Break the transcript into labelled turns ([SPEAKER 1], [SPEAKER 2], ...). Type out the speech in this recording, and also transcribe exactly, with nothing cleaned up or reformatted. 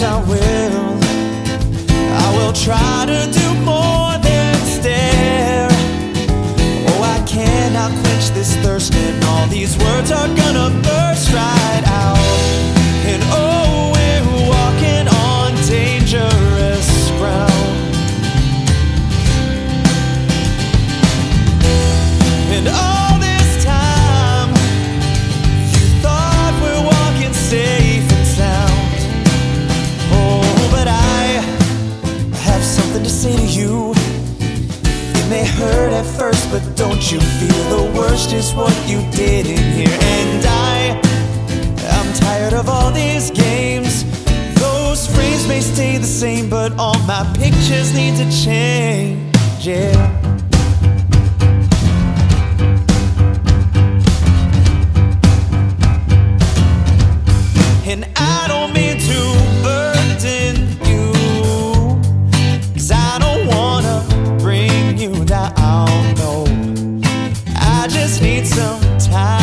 [SPEAKER 1] I will. I will try to do more than stare. Oh, I cannot quench this thirst, and all these words are gonna burst right out. And oh, we're walking on dangerous ground. And all this time, you thought we're walking safe and sound. Oh, but I have something to say to you. It may hurt at first, but don't you feel the worst is what you did in here. And I, I'm tired of all these games. Those frames may stay the same, but all my pictures need to change, yeah. And I don't mean to burden you, 'cause I don't wanna bring you down, no. I just need some time